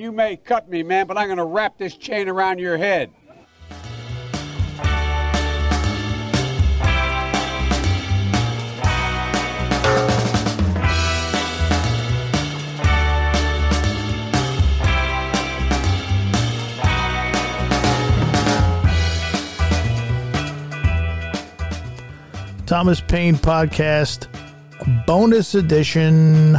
You may cut me, man, but I'm going to wrap this chain around your head. Thomas Paine Podcast, bonus edition.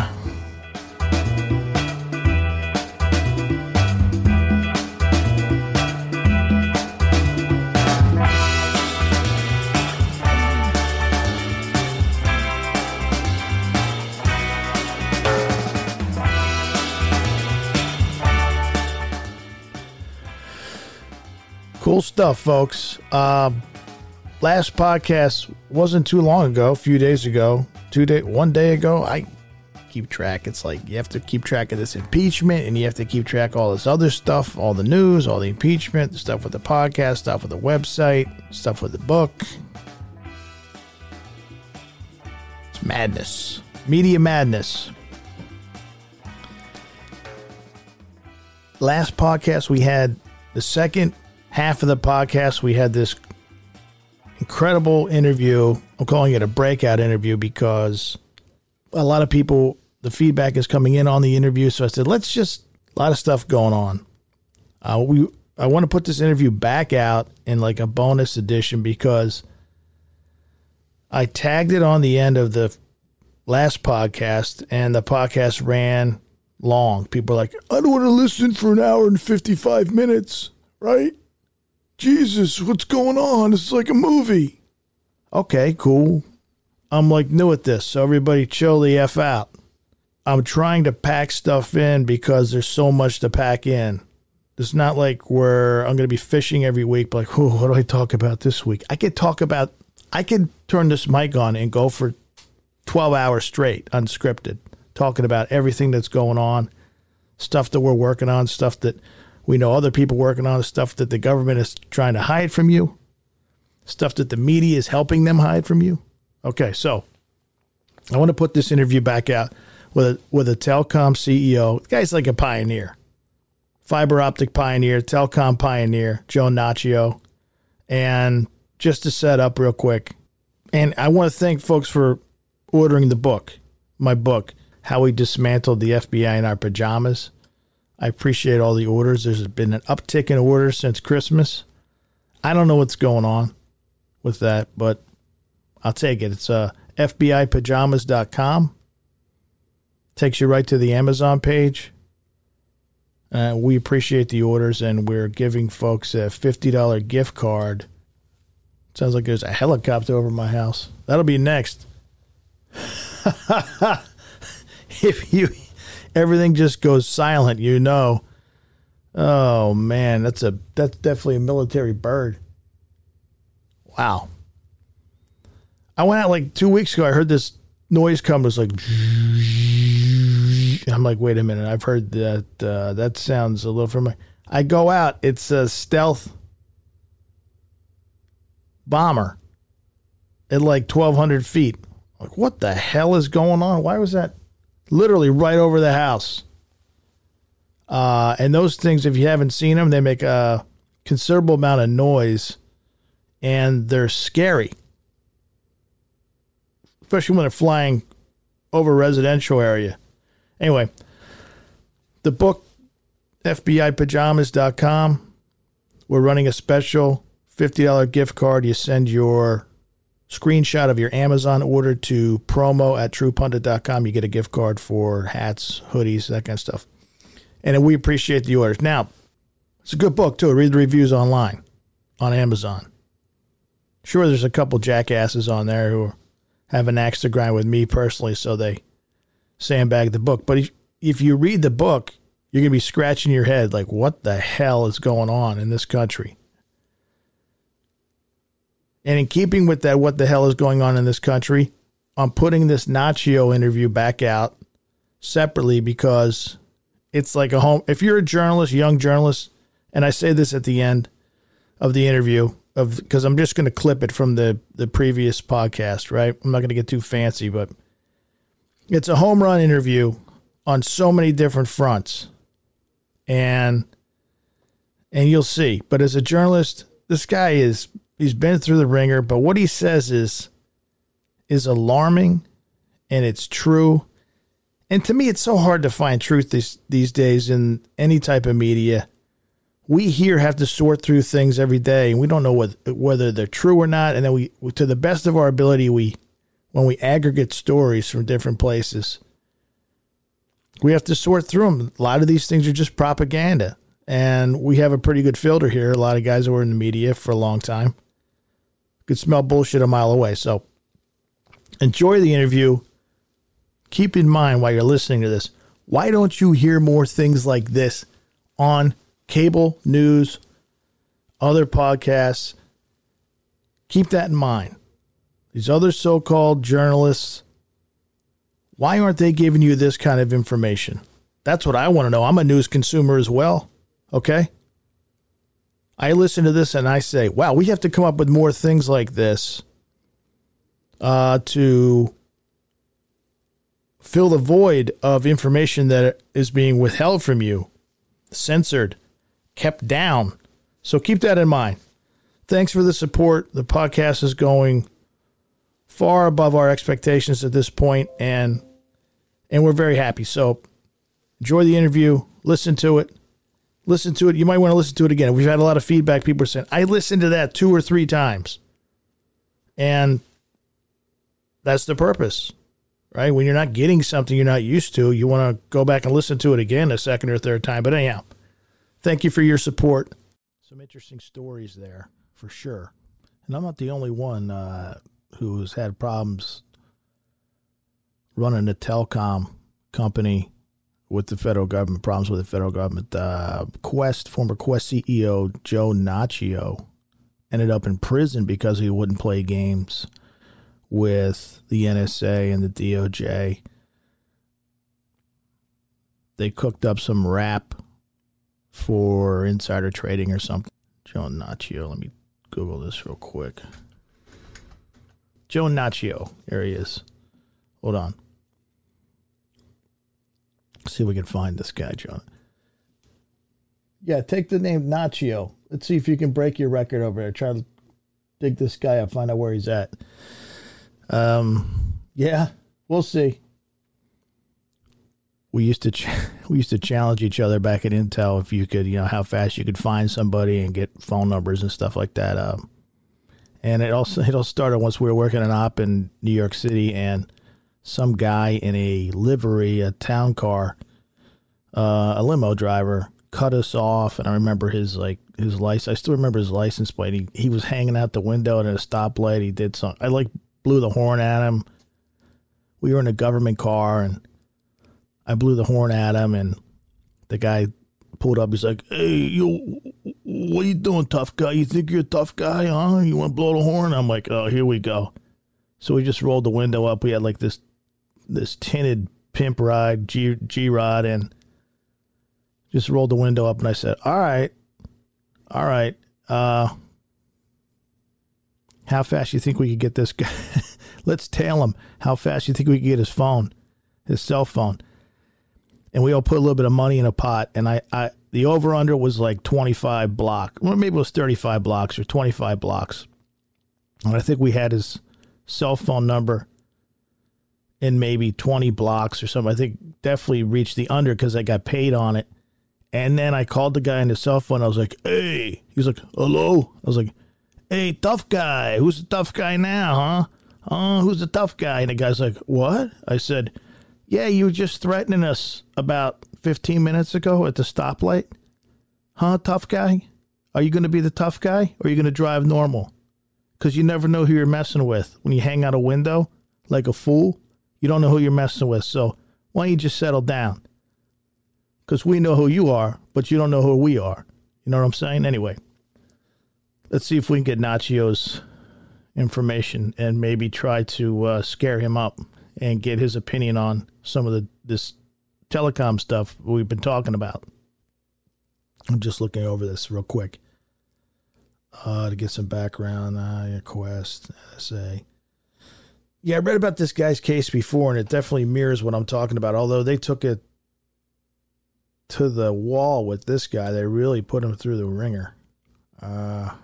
Cool stuff, folks. Last podcast wasn't too long ago, a few days ago, 1 day ago. I keep track. It's like you have to keep track of this impeachment, and you have to keep track of all this other stuff, all the news, all the impeachment, stuff with the podcast, stuff with the website, stuff with the book. It's madness. Media madness. Last podcast, we had the second half of the podcast. We had this incredible interview. I'm calling it a breakout interview because a lot of people, the feedback is coming in on the interview. So I said, a lot of stuff going on. I want to put this interview back out in like a bonus edition because I tagged it on the end of the last podcast and the podcast ran long. People are like, I don't want to listen for an hour and 55 minutes, right? Jesus, what's going on? It's like a movie. Okay, cool. I'm like new at this, so everybody chill the F out. I'm trying to pack stuff in because there's so much to pack in. It's not like where I'm going to be fishing every week, but like, what do I talk about this week? I could turn this mic on and go for 12 hours straight, unscripted, talking about everything that's going on, stuff that we're working on, stuff that we know other people working on, stuff that the government is trying to hide from you, stuff that the media is helping them hide from you. Okay, so I want to put this interview back out with a telecom CEO. The guy's like a pioneer, fiber optic pioneer, telecom pioneer, Joe Naccio. And just to set up real quick, and I want to thank folks for ordering the book, my book, How We Dismantled the FBI in Our Pajamas. I appreciate all the orders. There's been an uptick in orders since Christmas. I don't know what's going on with that, but I'll take it. It's FBIpajamas.com. Takes you right to the Amazon page. We appreciate the orders, and we're giving folks a $50 gift card. Sounds like there's a helicopter over my house. That'll be next. Everything just goes silent, you know. Oh man, that's definitely a military bird. Wow. I went out like 2 weeks ago. I heard this noise come. It was like, I'm like, wait a minute. I've heard that. That sounds a little familiar. I go out. It's a stealth bomber at like 1,200 feet. Like, what the hell is going on? Why was that? Literally right over the house. And those things, if you haven't seen them, they make a considerable amount of noise. And they're scary. Especially when they're flying over a residential area. Anyway, the book, FBIpajamas.com. We're running a special $50 gift card. You send your screenshot of your Amazon order to promo@truepundit.com. You get a gift card for hats, hoodies, that kind of stuff. And we appreciate the orders. Now, it's a good book, too. Read the reviews online on Amazon. Sure, there's a couple jackasses on there who have an axe to grind with me personally, so they sandbag the book. But if you read the book, you're going to be scratching your head like, what the hell is going on in this country? And in keeping with that, what the hell is going on in this country, I'm putting this Naccio interview back out separately because it's like a home. If you're a journalist, young journalist, and I say this at the end of the interview, because I'm just going to clip it from the previous podcast, right? I'm not going to get too fancy, but it's a home run interview on so many different fronts. And you'll see. But as a journalist, this guy he's been through the ringer, but what he says is alarming, and it's true. And to me, it's so hard to find truth these days in any type of media. We here have to sort through things every day, and we don't know whether they're true or not. And then we, to the best of our ability, when we aggregate stories from different places, we have to sort through them. A lot of these things are just propaganda, and we have a pretty good filter here. A lot of guys who were in the media for a long time could smell bullshit a mile away. So enjoy the interview. Keep in mind while you're listening to this, why don't you hear more things like this on cable news, other podcasts? Keep that in mind. These other so-called journalists, why aren't they giving you this kind of information? That's what I want to know. I'm a news consumer as well. Okay? I listen to this and I say, wow, we have to come up with more things like this to fill the void of information that is being withheld from you, censored, kept down. So keep that in mind. Thanks for the support. The podcast is going far above our expectations at this point, and we're very happy. So enjoy the interview. Listen to it. You might want to listen to it again. We've had a lot of feedback. People are saying, I listened to that 2 or 3 times. And that's the purpose, right? When you're not getting something you're not used to, you want to go back and listen to it again a second or third time. But anyhow, thank you for your support. Some interesting stories there, for sure. And I'm not the only one who's had problems running a telecom company with the federal government, problems with the federal government. Former Quest CEO Joe Naccio ended up in prison because he wouldn't play games with the NSA and the DOJ. They cooked up some rap for insider trading or something. Joe Naccio, let me Google this real quick. Joe Naccio, there he is. Hold on. See if we can find this guy, John. Yeah, take the name Naccio. Let's see if you can break your record over there. Try to dig this guy up, find out where he's at. Yeah, we'll see. We used to challenge each other back at Intel if you could, how fast you could find somebody and get phone numbers and stuff like that. And it all started once we were working an op in New York City, and some guy in a livery, a town car, a limo driver, cut us off. And I remember his license. I still remember his license plate. He was hanging out the window at a stoplight. He did something. I blew the horn at him. We were in a government car, and I blew the horn at him, and the guy pulled up. He's like, "Hey, you, what are you doing, tough guy? You think you're a tough guy, huh? You want to blow the horn?" I'm like, "Oh, here we go." So we just rolled the window up. We had like this tinted pimp ride, G-Rod, and just rolled the window up, and I said, all right. How fast you think we could get this guy? Let's tail him. How fast you think we could get his cell phone? And we all put a little bit of money in a pot, and the over-under was like 25 blocks. Well, maybe it was 35 blocks or 25 blocks. And I think we had his cell phone number in maybe 20 blocks or something. I think definitely reached the under because I got paid on it. And then I called the guy on his cell phone. I was like, "Hey." He was like, "Hello?" I was like, "Hey, tough guy. Who's the tough guy now, huh? Who's the tough guy?" And the guy's like, "What?" I said, "Yeah, you were just threatening us about 15 minutes ago at the stoplight. Huh, tough guy? Are you going to be the tough guy, or are you going to drive normal? Because you never know who you're messing with. When you hang out a window like a fool, you don't know who you're messing with. So why don't you just settle down? Because we know who you are, but you don't know who we are." You know what I'm saying? Anyway, let's see if we can get Naccio's information and maybe try to scare him up and get his opinion on some of this telecom stuff we've been talking about. I'm just looking over this real quick to get some background. Quest, NSA. Yeah, I read about this guy's case before, and it definitely mirrors what I'm talking about, although they took it to the wall with this guy. They really put him through the ringer. So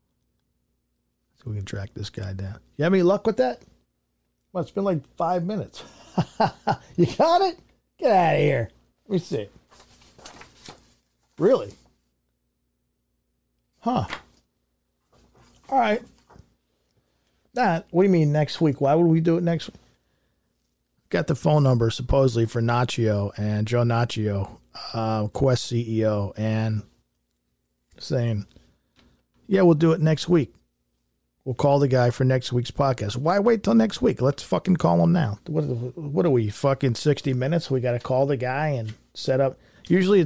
we can track this guy down. You have any luck with that? Well, it's been like 5 minutes. You got it? Get out of here. Let me see. Really? Huh. All right. What do you mean next week? Why would we do it next week? Got the phone number supposedly for Nacho and Joe Nacho, Quest CEO, and saying, yeah, we'll do it next week. We'll call the guy for next week's podcast. Why wait till next week? Let's fucking call him now. What are we, fucking 60 minutes? We got to call the guy and set up. Usually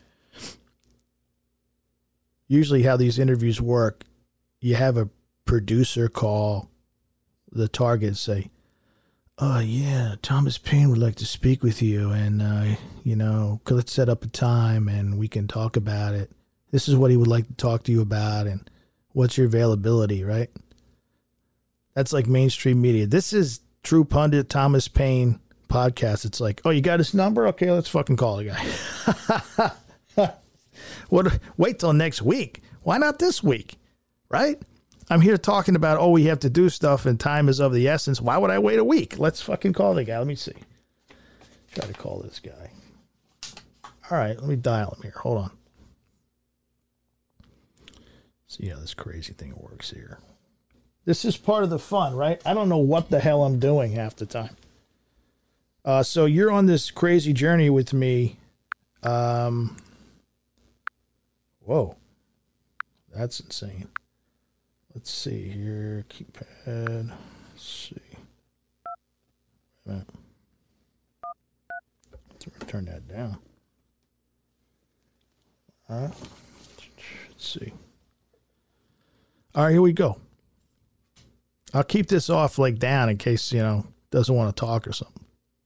how these interviews work, you have a producer call the target and say, oh, yeah, Thomas Paine would like to speak with you. And, let's set up a time and we can talk about it. This is what he would like to talk to you about. And what's your availability, right? That's like mainstream media. This is True Pundit, Thomas Paine podcast. It's like, oh, you got his number? Okay, let's fucking call the guy. Wait till next week. Why not this week? Right? I'm here talking about, oh, we have to do stuff and time is of the essence. Why would I wait a week? Let's fucking call the guy. Let me see. Try to call this guy. All right, let me dial him here. Hold on. See how this crazy thing works here. This is part of the fun, right? I don't know what the hell I'm doing half the time. So you're on this crazy journey with me. Whoa. That's insane. Let's see here. Keypad. Let's see. Let's turn that down. All right. Let's see. All right, here we go. I'll keep this off like down in case, doesn't want to talk or something.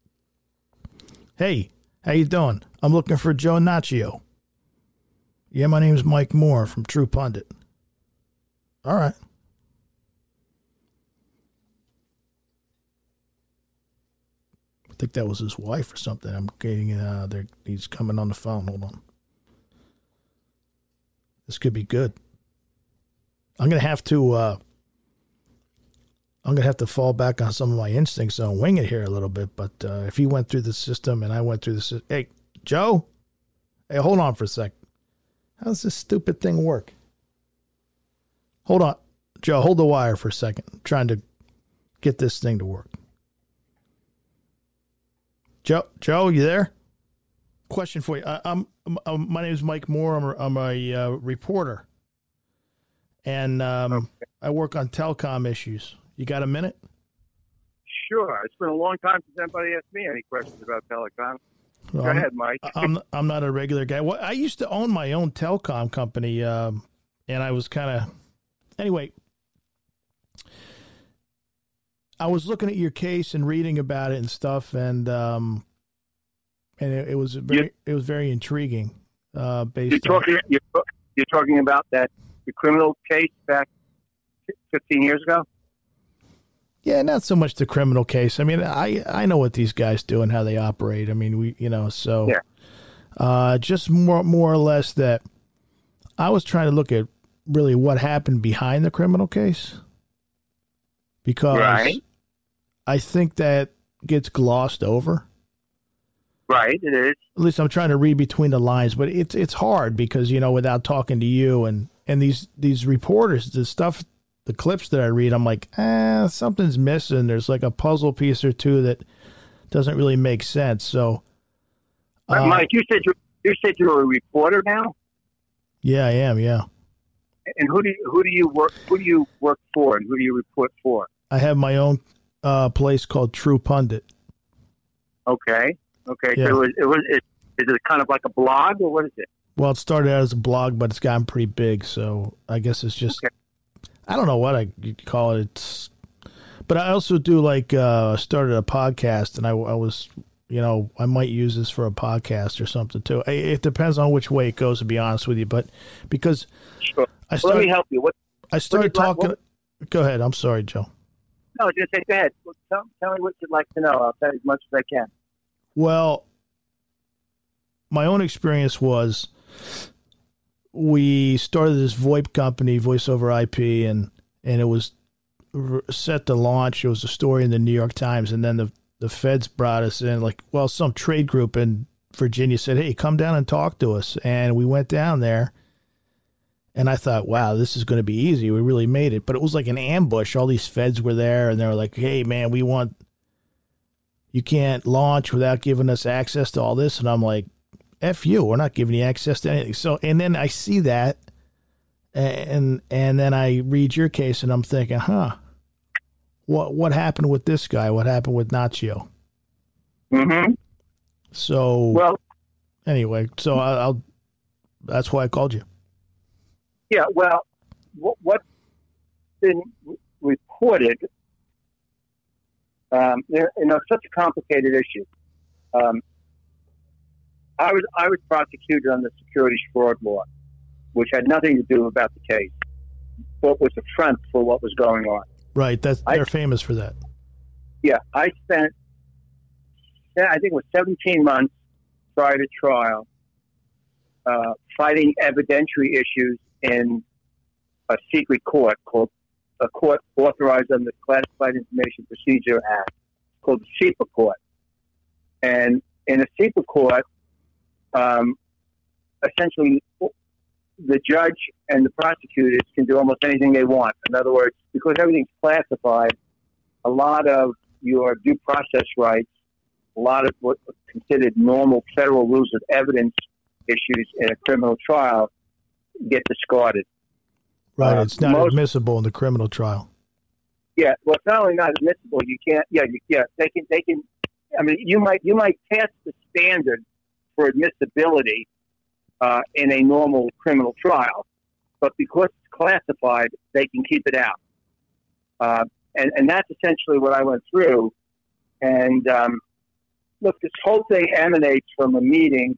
Hey, how you doing? I'm looking for Joe Nacho. Yeah, my name's Mike Moore from True Pundit. All right. I think that was his wife or something. I'm getting there. He's coming on the phone. Hold on. This could be good. I'm gonna have to fall back on some of my instincts and wing it here a little bit. But if he went through the system and I went through the system, hey, Joe, hey, hold on for a sec. How does this stupid thing work? Hold on, Joe. Hold the wire for a second. I'm trying to get this thing to work. Joe, you there? Question for you. My name is Mike Moore. I'm a reporter. And I work on telecom issues. You got a minute? Sure. It's been a long time since anybody asked me any questions about telecom. Go ahead, Mike. I'm not a regular guy. Well, I used to own my own telecom company, and I was kind of... Anyway, I was looking at your case and reading about it and stuff, and it was very intriguing. You're talking about the criminal case back 15 years ago? Yeah, not so much the criminal case. I mean, I know what these guys do and how they operate. I mean, just more or less that I was trying to look at really what happened behind the criminal case, because I think that gets glossed over. Right, it is. At least I'm trying to read between the lines, but it's hard because, without talking to you and these reporters, the clips that I read, I'm like, something's missing. There's like a puzzle piece or two that doesn't really make sense. So, Mike, you said you're a reporter now? Yeah, I am. Yeah. And who do you work for, and who do you report for? I have my own place called True Pundit. Okay. Yeah. So is it kind of like a blog, or what is it? Well, it started out as a blog, but it's gotten pretty big. So I guess it's just, I don't know what you call it. But I also do started a podcast, and I was, I might use this for a podcast or something too. It depends on which way it goes, to be honest with you. But because sure. Let me help you. I started talking. Go ahead. I'm sorry, Joe. No, just say, go ahead. Tell me what you'd like to know. I'll tell you as much as I can. Well, my own experience was we started this VoIP company, Voice over IP, and it was set to launch. It was a story in the New York Times, and then the feds brought us in, some trade group in Virginia said, hey, come down and talk to us. And we went down there, and I thought, wow, this is going to be easy. We really made it. But it was like an ambush. All these feds were there, and they were like, hey, man, you can't launch without giving us access to all this. And I'm like, F you, we're not giving you access to anything. So, and then I see that, and then I read your case, and I'm thinking, what happened with this guy? What happened with Nacho? Mm-hmm. So, well, anyway, so I'll that's why I called you. Yeah, well, what's been reported, such a complicated issue. I was prosecuted on the securities fraud law, which had nothing to do about the case, but was a front for what was going on. Right, they're famous for that. Yeah, I spent, I think it was 17 months prior to trial, fighting evidentiary issues in a secret court called a court authorized under the Classified Information Procedure Act, called the SIPA court. And in a SIPA court, essentially, the judge and the prosecutors can do almost anything they want. In other words, because everything's classified, a lot of your due process rights, a lot of what's considered normal federal rules of evidence issues in a criminal trial get discarded. Right, it's not admissible in the criminal trial. Yeah, well, it's not only not admissible. You can't. Yeah, they can. I mean, you might pass the standard for admissibility in a normal criminal trial, but because it's classified, they can keep it out. And that's essentially what I went through. And look, this whole thing emanates from a meeting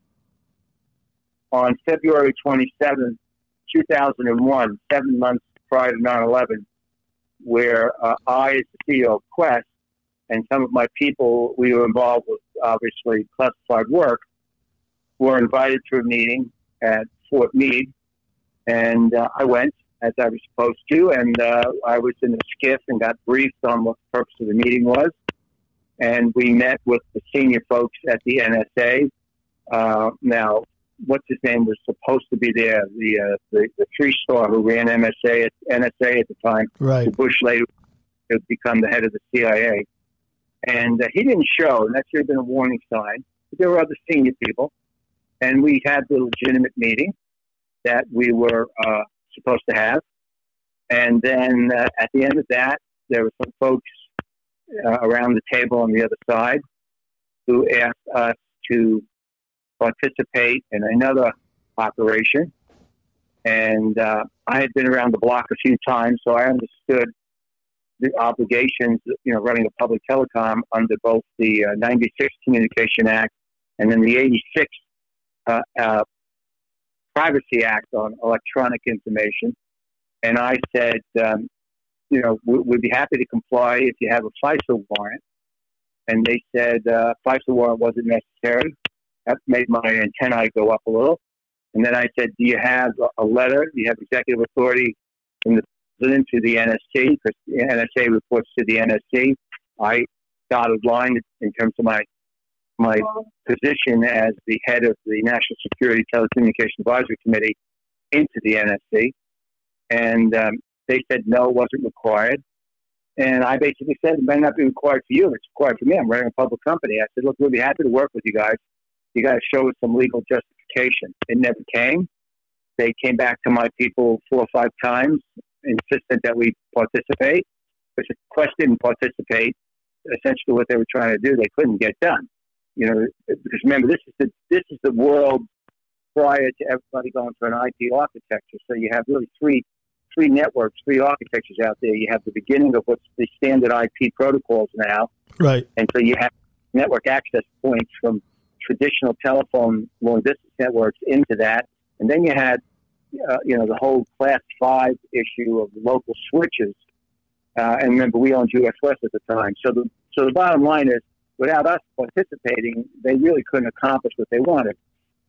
on February 27th, 2001, 7 months prior to 9/11, where I, as the CEO of Quest, and some of my people, we were involved with, obviously, classified work, were invited to a meeting at Fort Meade, and I went, as I was supposed to, and I was in a skiff and got briefed on what the purpose of the meeting was, and we met with the senior folks at the NSA. Now, what's his name was supposed to be there, the three-star who ran NSA at the time, right? Bush later to become the head of the CIA, and he didn't show, and that should have been a warning sign. But there were other senior people, and we had the legitimate meeting that we were supposed to have, and then at the end of that, there were some folks around the table on the other side who asked us to participate in another operation. And I had been around the block a few times, so I understood the obligations, running a public telecom under both the 96 Communication Act and then the 86 Privacy Act on electronic information. And I said, we'd be happy to comply if you have a FISA warrant. And they said FISA warrant wasn't necessary. That made my antennae go up a little. And then I said, do you have a letter? Do you have executive authority from the president to the NSC? Because the NSA reports to the NSC. I dotted line in terms of my position as the head of the National Security Telecommunication Advisory Committee into the NSC. And they said, no, it wasn't required. And I basically said, it may not be required for you. It's required for me. I'm running a public company. I said, look, we'll be happy to work with you guys. You got to show us some legal justification. It never came. They came back to my people 4 or 5 times, insisted that we participate. Because if Quest didn't participate, essentially what they were trying to do, they couldn't get done. Because remember, this is the world prior to everybody going for an IP architecture. So you have really three networks, 3 architectures out there. You have the beginning of what's the standard IP protocols now, right? And so you have network access points from traditional telephone long distance networks into that, and then you had the whole Class 5 issue of local switches. And remember, we owned US West at the time. So the bottom line is, without us participating, they really couldn't accomplish what they wanted.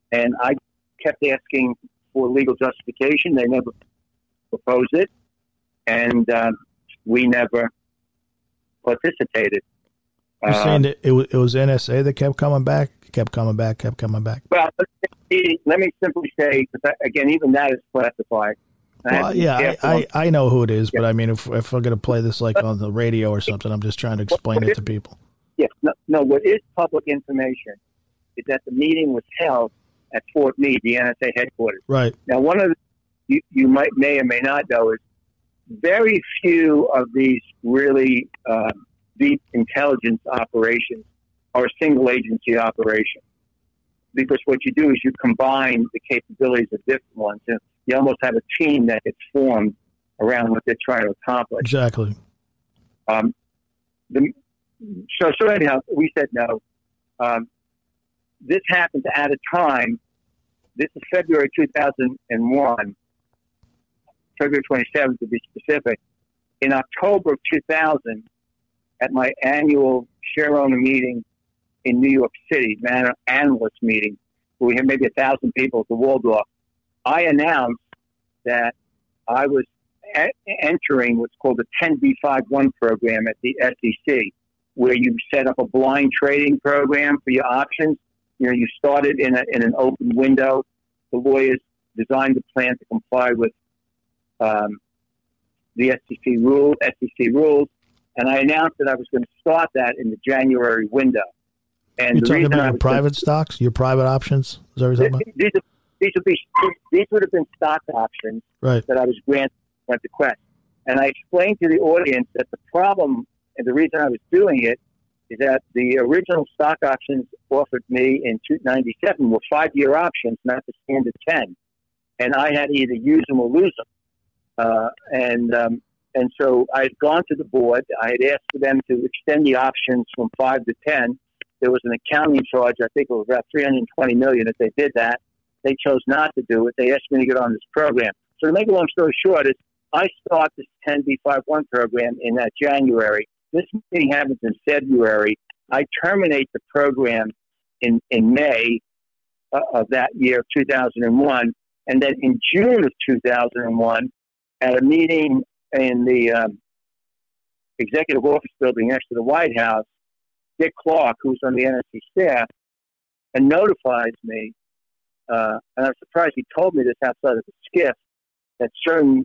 And I kept asking for legal justification. They never proposed it, and we never participated. You're saying that it was NSA that kept coming back? Kept coming back. Well, let me simply say, again, even that is classified. Well, yeah, I know who it is, but I mean, if we're going to play this like on the radio or something, I'm just trying to explain it to people. Yes, no, what is public information is that the meeting was held at Fort Meade, the NSA headquarters. Right. Now, one of the, you may or may not know is very few of these really deep intelligence operations are a single agency operation. Because what you do is you combine the capabilities of different ones. And you almost have a team that gets formed around what they're trying to accomplish. Exactly. So anyhow, we said no. This happened at a time, this is February 2001, February 27th to be specific. In October of 2000, at my annual shareowner meeting in New York City, an analyst meeting, where we had maybe 1,000 people at the Waldorf, I announced that I was entering what's called the 10b5-1 program at the SEC, where you set up a blind trading program for your options. You know, you started in an open window. The lawyers designed a plan to comply with the SEC rules, and I announced that I was going to start that in the January window. And you're talking about your private stocks, your private options? Is that what you're talking about? These would have been stock options right. that I was granted at the Quest. And I explained to the audience that the problem and the reason I was doing it is that the original stock options offered me in 1997 were 5-year options, not the standard 10. And I had to either use them or lose them. And so I had gone to the board. I had asked for them to extend the options from 5 to 10. There was an accounting charge. I think it was about $320 million if they did that. They chose not to do it. They asked me to get on this program. So to make a long story short, is I start this 10b5-1 program in that January. This meeting happens in February. I terminate the program in May of that year, 2001. And then in June of 2001, at a meeting in the executive office building next to the White House, Dick Clark, who's on the NSC staff, and notifies me, and I'm surprised he told me this outside of the SCIF, that certain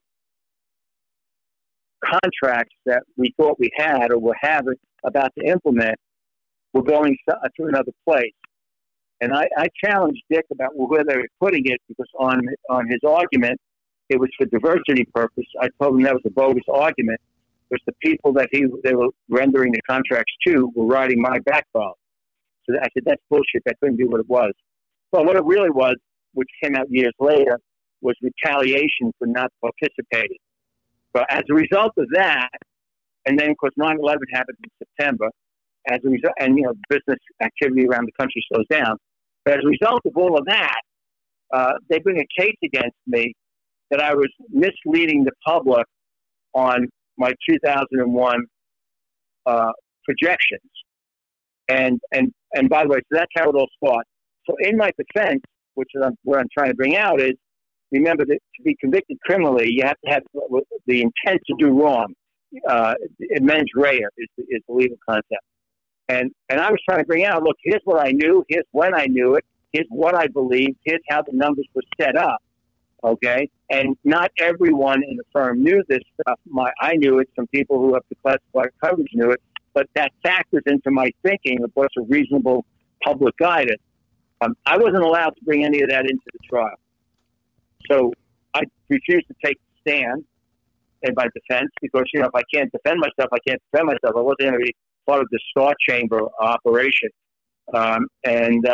contracts that we thought we had or were about to implement were going to another place. And I challenged Dick about where they were putting it because on his argument, it was for diversity purpose. I told him that was a bogus argument because the people that they were rendering the contracts to were riding my backbone. So I said, that's bullshit. That couldn't be what it was. Well, what it really was, which came out years later, was retaliation for not participating. But as a result of that, and then, of course, 9/11 happened in September, as a result, and, business activity around the country slows down. But as a result of all of that, they bring a case against me that I was misleading the public on my 2001 projections. And by the way, so that's how it all starts. So in my defense, which is what I'm trying to bring out is, remember that to be convicted criminally, you have to have the intent to do wrong. Mens rea is the legal concept. And I was trying to bring out, look, here's what I knew, here's when I knew it, here's what I believed, here's how the numbers were set up. Okay? And not everyone in the firm knew this stuff. I knew it. Some people who have the classified coverage knew it. But that factors into my thinking of what's a reasonable public guidance. I wasn't allowed to bring any of that into the trial. So I refused to take the stand in my defense because, if I can't defend myself, I can't defend myself. I wasn't going to be part of the Star Chamber operation. And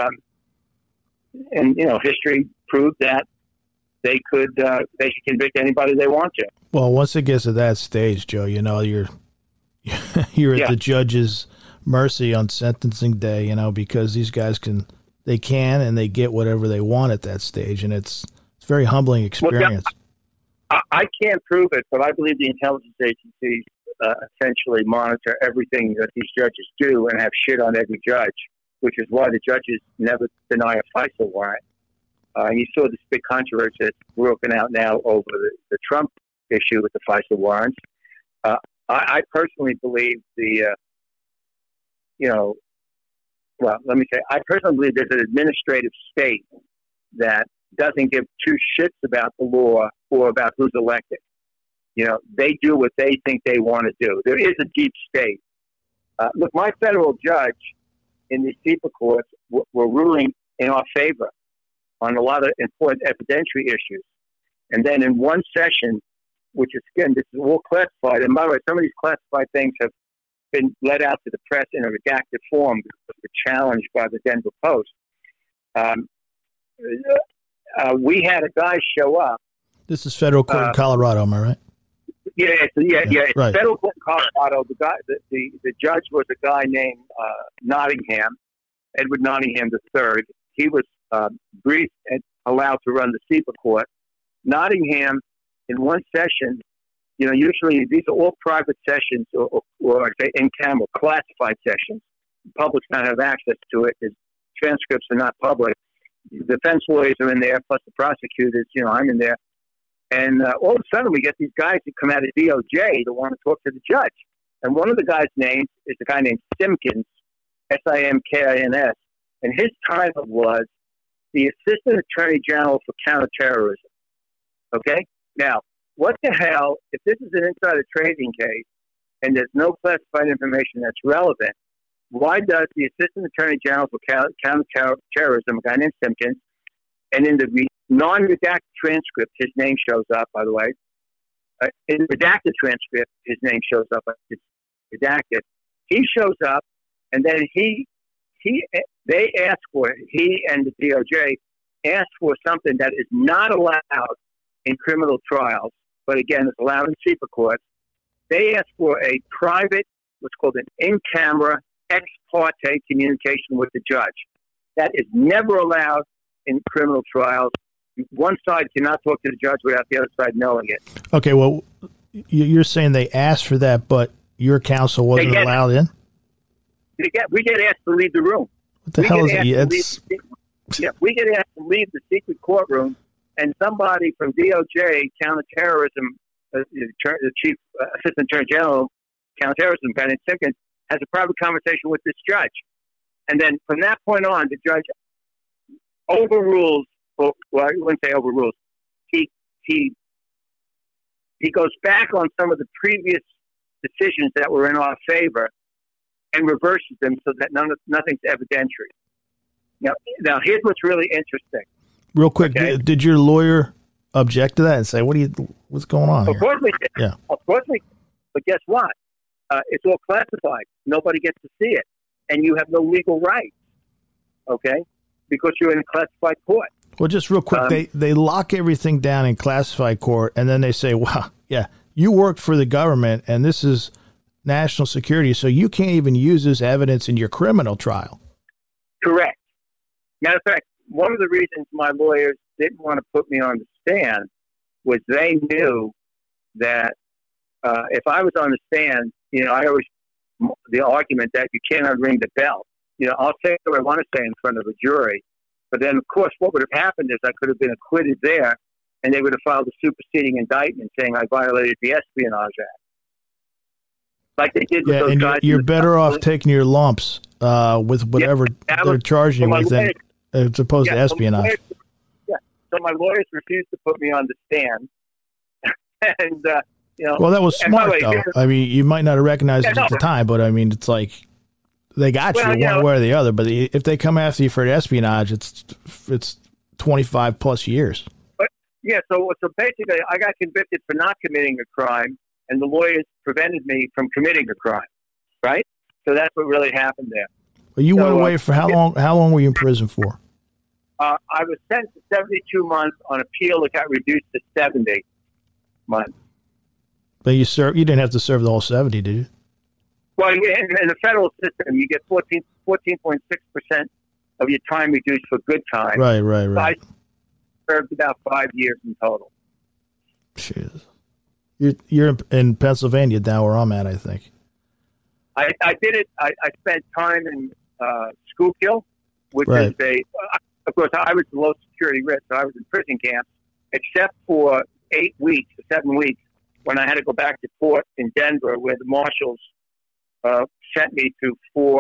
history proved that they could convict anybody they want to. Well, once it gets to that stage, Joe, you're at the judge's mercy on sentencing day, because these guys can and they get whatever they want at that stage, and it's a very humbling experience. Well, I can't prove it, but I believe the intelligence agencies essentially monitor everything that these judges do and have shit on every judge, which is why the judges never deny a FISA warrant. You saw this big controversy that's broken out now over the Trump issue with the FISA warrants. I personally believe I personally believe there's an administrative state that doesn't give two shits about the law or about who's elected. They do what they think they want to do. There is a deep state. Look, my federal judge in the CIPA courts were ruling in our favor on a lot of important evidentiary issues. And then in one session, which is, again, this is all classified. And by the way, some of these classified things have been let out to the press in a redacted form because they're challenged by the Denver Post. We had a guy show up. This is federal court in Colorado, am I right? Yeah. It's right. federal court in Colorado. The judge was a guy named Nottingham, Edward Nottingham III. He was briefed and allowed to run the CIPA court. Nottingham, in one session, usually these are all private sessions or I say in camera classified sessions. The public's not have access to it. His transcripts are not public. The defense lawyers are in there, plus the prosecutors. I'm in there. And all of a sudden, we get these guys who come out of DOJ that want to talk to the judge. And one of the guys' names is a guy named Simkins, Simkins. And his title was the Assistant Attorney General for Counterterrorism. Okay? Now, what the hell, if this is an insider trading case and there's no classified information that's relevant, why does the Assistant Attorney General for Counterterrorism, a guy named Simkins, and in the non-redacted transcript, his name shows up, by the way. In the redacted transcript, his name shows up. It's redacted. He shows up, and then they ask for it. He and the DOJ ask for something that is not allowed in criminal trials, but again, is allowed in CIPA courts. They ask for a private, what's called an in-camera ex parte communication with the judge. That is never allowed in criminal trials. One side cannot talk to the judge without the other side knowing it. Okay, well, you're saying they asked for that, but your counsel wasn't allowed in? We get asked to leave the room. What the hell is it? We get asked to leave the secret courtroom, and somebody from DOJ, counterterrorism, the chief assistant attorney general, counterterrorism, guy named Simkins, has a private conversation with this judge. And then from that point on, the judge overrules, well, I wouldn't say overrules. He goes back on some of the previous decisions that were in our favor and reverses them so that nothing's evidentiary. Now here's what's really interesting. Real quick, okay? Did your lawyer object to that and say, what's going on? Of course we did. Yeah. Of course we did. But guess what? It's all classified. Nobody gets to see it. And you have no legal rights, okay? Because you're in a classified court. Well, just real quick, they lock everything down in classified court, and then they say, wow, yeah, you worked for the government, and this is national security, so you can't even use this evidence in your criminal trial. Correct. Matter of fact, one of the reasons my lawyers didn't want to put me on the stand was they knew that if I was on the stand, I always, the argument that you cannot ring the bell. I'll say what I want to say in front of a jury. But then, of course, what would have happened is I could have been acquitted there, and they would have filed a superseding indictment saying I violated the Espionage Act. Like they did with those guys. You're better off taking your lumps with whatever they're charging you with as opposed to espionage. So my lawyers refused to put me on the stand. And, well, that was smart, though. I mean, you might not have recognized it at the time, but I mean, it's like they got you one way or the other. But if they come after you for espionage, it's 25 plus years. But so basically, I got convicted for not committing a crime, and the lawyers prevented me from committing a crime. Right? So that's what really happened there. Well, you went away for how long? How long were you in prison for? I was sentenced to 72 months. On appeal, it got reduced to 70 months. But you didn't have to serve the whole 70, did you? Well, in the federal system, you get 14.6% of your time reduced for good time. Right. So I served about 5 years in total. Jeez. You're in Pennsylvania now where I'm at, I think. I did it. I spent time in Schuylkill, which is of course, I was the low security risk, so I was in prison camp, except for 8 weeks or 7 weeks when I had to go back to court in Denver, where the marshals sent me to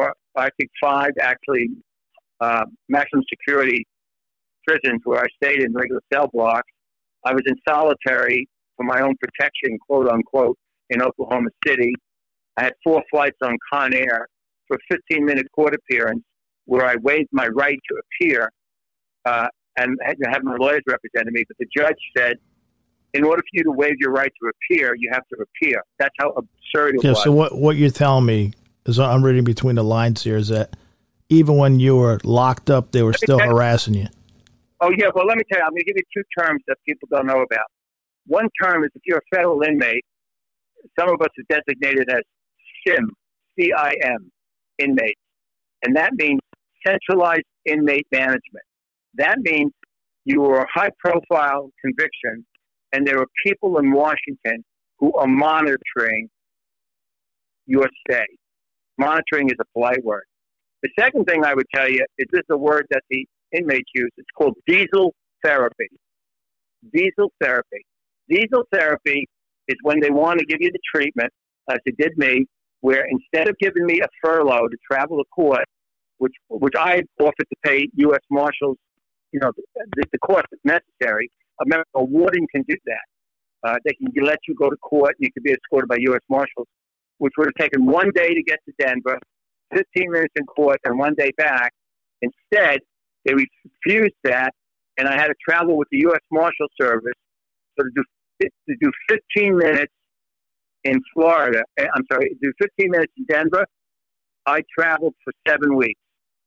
5 actually maximum security prisons where I stayed in regular cell blocks. I was in solitary for my own protection, quote unquote, in Oklahoma City. I had 4 flights on Con Air for a 15-minute court appearance where I waived my right to appear and had to have my lawyers represent me. But the judge said, in order for you to waive your right to appear, you have to appear. That's how absurd it was. So what you're telling me is, I'm reading between the lines here, is that even when you were locked up, they were still harassing you. Oh, yeah. Well, let me tell you, I'm going to give you 2 terms that people don't know about. One term is if you're a federal inmate, some of us are designated as CIM, C-I-M, inmates. And that means centralized inmate management. That means you were a high-profile conviction, and there are people in Washington who are monitoring your stay. Monitoring is a polite word. The second thing I would tell you is this is a word that the inmates use. It's called diesel therapy. Diesel therapy. Diesel therapy is when they want to give you the treatment, as they did me, where instead of giving me a furlough to travel to court, which I offered to pay U.S. Marshals, the cost is necessary. A warden can do that. They can let you go to court. You can be escorted by U.S. Marshals, which would have taken 1 day to get to Denver, 15 minutes in court, and 1 day back. Instead, they refused that, and I had to travel with the U.S. Marshal Service. So to do 15 minutes in Florida, do 15 minutes in Denver, I traveled for 7 weeks.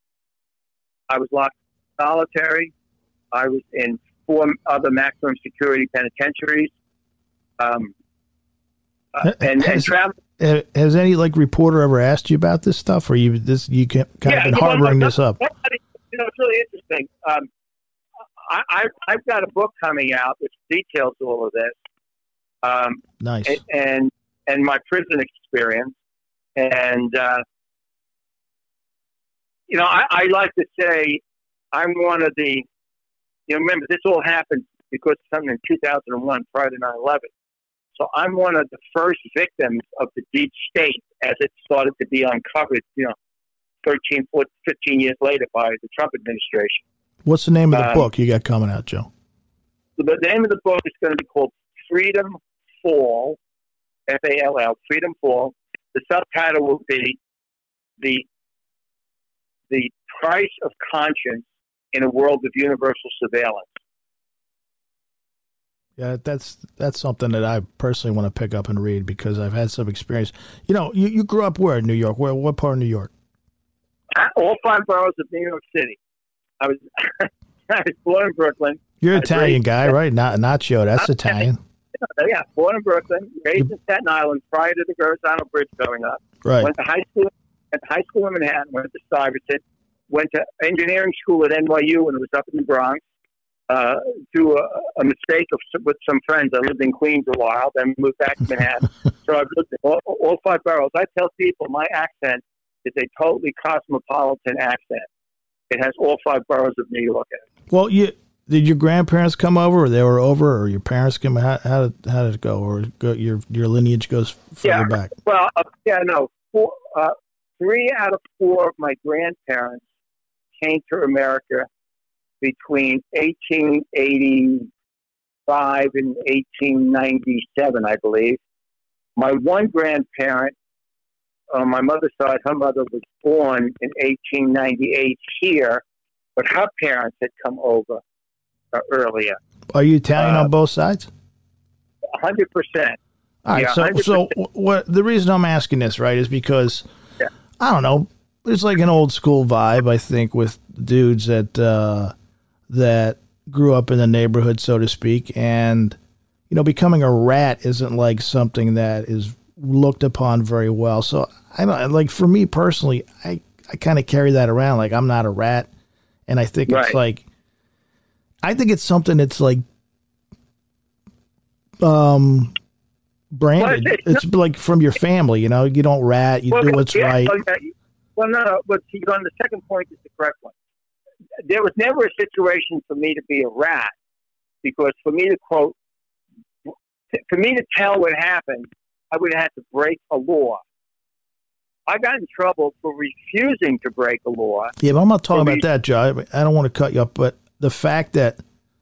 I was locked in solitary. I was in 4 other maximum security penitentiaries. And travel. Has any reporter ever asked you about this stuff, or you kind of been harboring this up? It's really interesting. I've got a book coming out which details all of this. Nice. And my prison experience, and I like to say I'm one of the. Remember, this all happened because of something in 2001 prior to 9/11. So I'm one of the first victims of the deep state as it started to be uncovered, 13, 14, 15 years later by the Trump administration. What's the name of the book you got coming out, Joe? The name of the book is going to be called Freedom Fall, F-A-L-L, Freedom Fall. The subtitle will be The Price of Conscience in a World of Universal Surveillance. Yeah, that's something that I personally want to pick up and read because I've had some experience. You grew up where in New York? What part of New York? All 5 boroughs of New York City. I was born in Brooklyn. You're an Italian guy, right? Nacho, that's Italian. Yeah, born in Brooklyn, raised in Staten Island prior to the Verrazano Bridge going up. Right. Went to high school in Manhattan, went to Stuyvesant, went to engineering school at NYU when it was up in the Bronx. Through a mistake with some friends, I lived in Queens a while, then moved back to Manhattan. So I've lived in all 5 boroughs. I tell people my accent is a totally cosmopolitan accent. It has all 5 boroughs of New York in it. Well, did your grandparents come over, or they were over, or your parents came? How did it go? Or your lineage goes further back? Well, 3 out of 4 of my grandparents came to America between 1885 and 1897, I believe. My one grandparent, on my mother's side, her mother was born in 1898 here, but her parents had come over earlier. Are you Italian on both sides? 100%. All right, yeah, so what the reason I'm asking this, right, is because, I don't know, there's an old school vibe, I think, with dudes that grew up in the neighborhood, so to speak, and, becoming a rat isn't something that is looked upon very well. So I don't for me personally, I kind of carry that around. I'm not a rat. And I think it's I think it's something that's branded. It's from your family, you don't rat, you do what's right. Well, no, but on the second point is the correct one. there was never a situation for me to be a rat, because for me to tell what happened, I would have had to break a law. I got in trouble for refusing to break a law. Yeah, but I'm not talking about that, Joe. I don't want to cut you up, but the fact that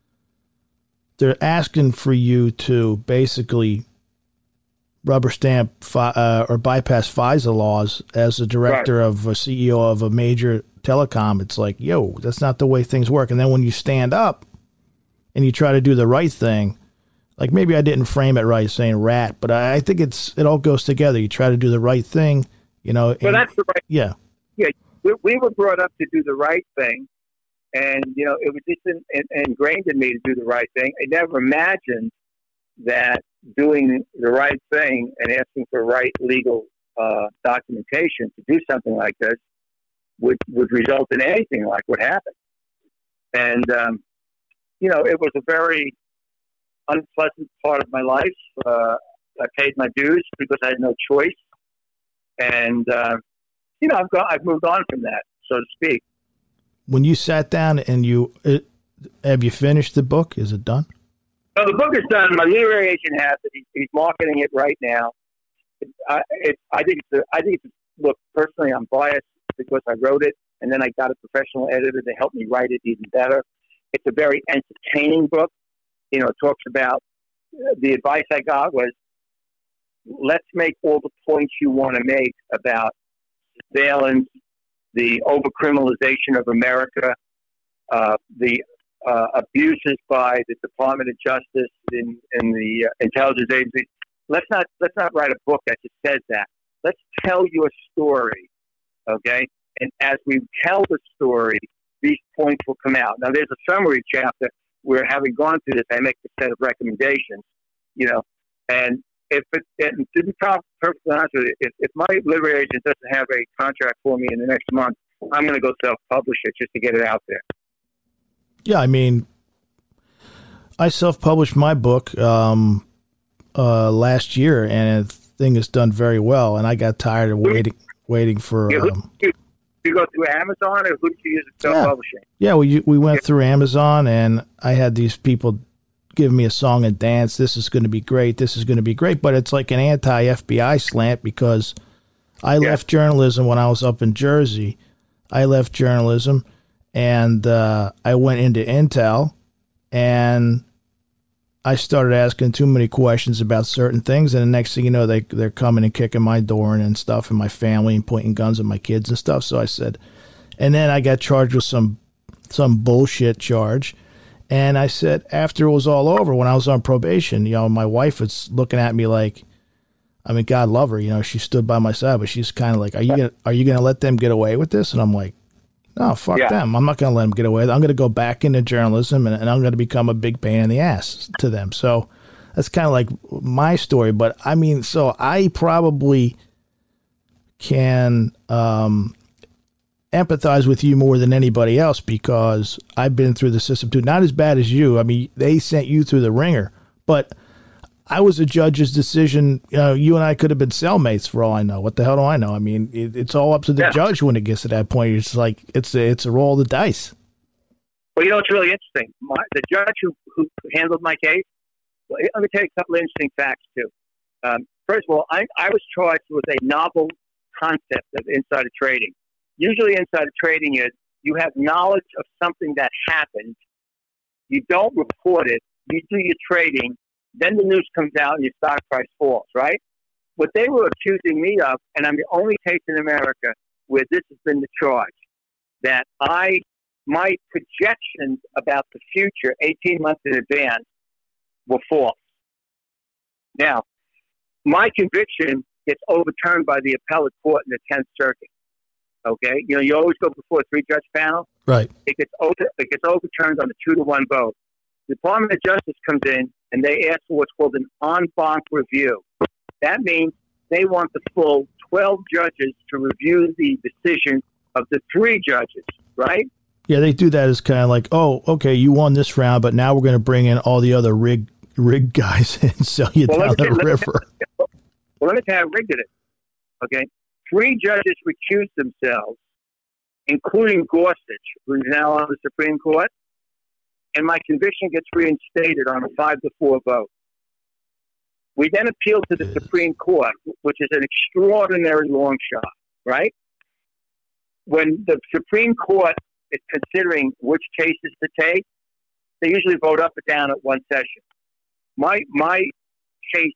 they're asking for you to basically rubber stamp or bypass FISA laws as a director of a CEO of a major telecom, it's like, yo, that's not the way things work. And then when you stand up and you try to do the right thing, like maybe I didn't frame it right saying rat, but I think it all goes together. You try to do the right thing, you know. Well, that's the right. Yeah. Yeah. We were brought up to do the right thing. And, you know, it was just ingrained in me to do the right thing. I never imagined that doing the right thing and asking for right legal documentation to do something like this would result in anything like what happened. And, you know, it was a very unpleasant part of my life. I paid my dues because I had no choice. And, you know, I've moved on from that, so to speak. When you sat down and have you finished the book? Is it done? No, the book is done. My literary agent has it. He's marketing it right now. I think it's look, personally, I'm biased because I wrote it, and then I got a professional editor to help me write it even better. It's a very entertaining book. You know, it talks about the advice I got was, let's make all the points you want to make about surveillance, the overcriminalization of America, the abuses by the Department of Justice in the intelligence agency. Let's not write a book that just says that. Let's tell you a story, okay? And as we tell the story, these points will come out. Now, there's a summary chapter where, having gone through this, I make a set of recommendations, you know. And to be perfectly honest with you, if my literary agent doesn't have a contract for me in the next month, I'm going to go self-publish it just to get it out there. Yeah, I mean, I self-published my book last year, and the thing has done very well. And I got tired of waiting for. You go through Amazon, or who did you use in self-publishing? Yeah, we went through Amazon, and I had these people give me a song and dance. This is going to be great. This is going to be great. But it's like an anti-FBI slant, because I left journalism when I was up in Jersey. I left journalism, and I went into Intel, and I started asking too many questions about certain things. And the next thing you know, they're coming and kicking my door and stuff, and my family, and pointing guns at my kids and stuff. So I said, and then I got charged with some bullshit charge. And I said, after it was all over, when I was on probation, you know, my wife was looking at me like, I mean, God love her, you know, she stood by my side, but she's kind of like, are you going to let them get away with this? And I'm like, no, fuck them. I'm not going to let them get away with it. I'm going to go back into journalism, and I'm going to become a big pain in the ass to them. So that's kind of like my story. But I mean, so I probably can, empathize with you more than anybody else, because I've been through the system too. Not as bad as you. I mean, they sent you through the ringer, but I was a judge's decision. You and I could have been cellmates for all I know. What the hell do I know? I mean, it's all up to the judge when it gets to that point. It's like, it's a roll of the dice. Well, you know, it's really interesting. The judge who handled my case, let me tell you a couple of interesting facts too. First of all, I was charged with a novel concept of insider trading. Usually insider trading is you have knowledge of something that happened. You don't report it. You do your trading. Then the news comes out and your stock price falls, right? What they were accusing me of, and I'm the only case in America where this has been the charge, that my projections about the future 18 months in advance were false. Now, my conviction gets overturned by the appellate court in the 10th Circuit. Okay, you know, you always go before a 3-judge panel. Right. It gets overturned on a 2-to-1 vote. The Department of Justice comes in and they ask for what's called an en banc review. That means they want the full 12 judges to review the decision of the 3 judges, right? Yeah, they do that as kind of like, oh, okay, you won this round, but now we're going to bring in all the other rig guys and sell you down the river. Well, let me tell you how rigged it is. Okay, 3 judges recused themselves, including Gorsuch, who's now on the Supreme Court, and my conviction gets reinstated on a 5-4 vote. We then appeal to the Supreme Court, which is an extraordinary long shot, right? When the Supreme Court is considering which cases to take, they usually vote up or down at one session. My case,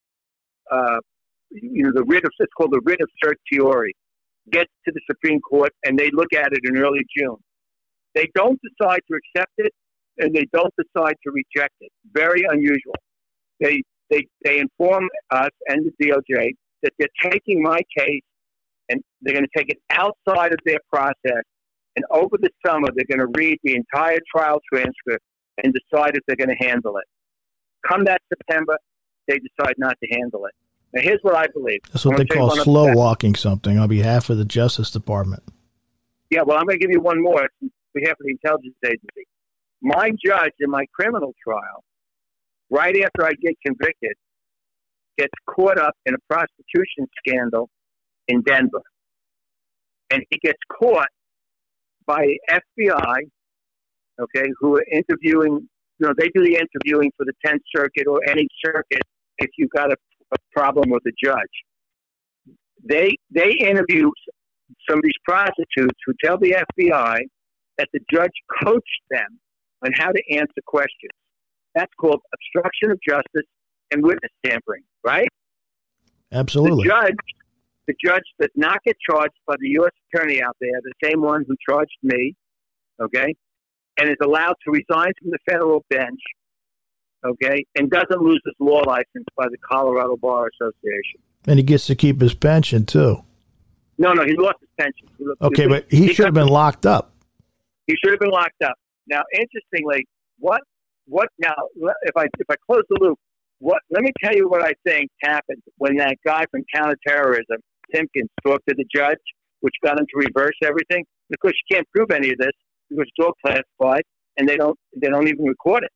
the writ of, it's called the writ of certiorari, gets to the Supreme Court and they look at it in early June. They don't decide to accept it and they don't decide to reject it. Very unusual. They inform us and the DOJ that they're taking my case and they're going to take it outside of their process. And over the summer, they're going to read the entire trial transcript and decide if they're going to handle it. Come that September, they decide not to handle it. Now, here's what I believe. That's what they call slow walking something on behalf of the Justice Department. Yeah, well, I'm going to give you one more on behalf of the Intelligence Agency. My judge in my criminal trial, right after I get convicted, gets caught up in a prostitution scandal in Denver. And he gets caught by FBI, okay, who are interviewing, they do the interviewing for the 10th Circuit or any circuit if you've got a problem with the judge. They interview some of these prostitutes who tell the FBI that the judge coached them on how to answer questions. That's called obstruction of justice and witness tampering, right? Absolutely. The judge does not get charged by the U.S. attorney out there, the same one who charged me, okay, and is allowed to resign from the federal bench, okay, and doesn't lose his law license by the Colorado Bar Association. And he gets to keep his pension, too. No, he lost his pension. But he should have been locked up. He should have been locked up. Now, interestingly, what now, if I close the loop, let me tell you what I think happened when that guy from counterterrorism, Timkins, talked to the judge, which got him to reverse everything. Of course, you can't prove any of this because it's all classified, and they don't even record it.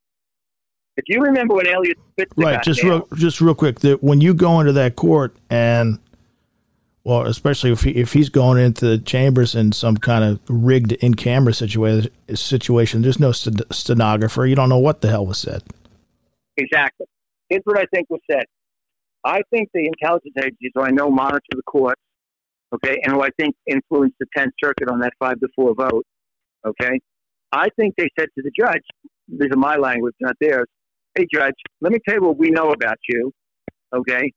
If you remember when Eliot Spitzer got just real quick, when you go into that court and, well, especially if he's going into the chambers in some kind of rigged in-camera situation, there's no stenographer. You don't know what the hell was said. Exactly. Here's what I think was said. I think the intelligence agencies, who I know monitor the courts, okay, and who I think influenced the 10th Circuit on that 5-4 vote, okay, I think they said to the judge, these are my language, not theirs, hey, judge, let me tell you what we know about you, okay?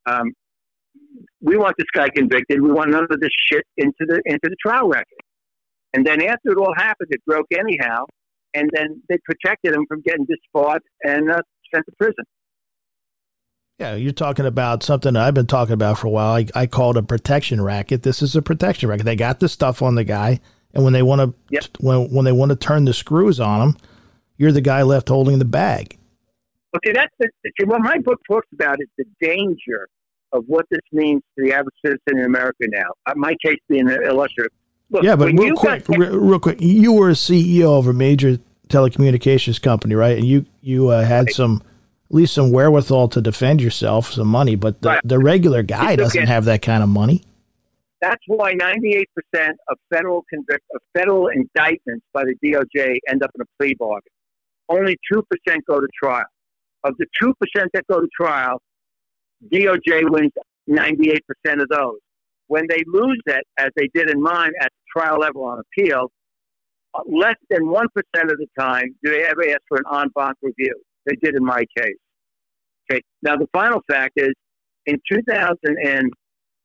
We want this guy convicted. We want none of this shit into the trial record. And then after it all happened, it broke anyhow, and then they protected him from getting disbarred and sent to prison. Yeah, you're talking about something I've been talking about for a while. I call it a protection racket. This is a protection racket. They got the stuff on the guy, and when they want to when they want to turn the screws on him, you're the guy left holding the bag. Okay, what my book talks about is the danger of what this means to the average citizen in America now. My case being illustrative. Look, yeah, but real quick, you were a CEO of a major telecommunications company, right? And you had at least some wherewithal to defend yourself, some money, but the regular guy doesn't have that kind of money. That's why 98% of federal indictments by the DOJ end up in a plea bargain. Only 2% go to trial. Of the 2% that go to trial, DOJ wins 98% of those. When they lose it, as they did in mine at the trial level on appeal, less than 1% of the time do they ever ask for an en banc review. They did in my case. Okay. Now, the final fact is, in 2007,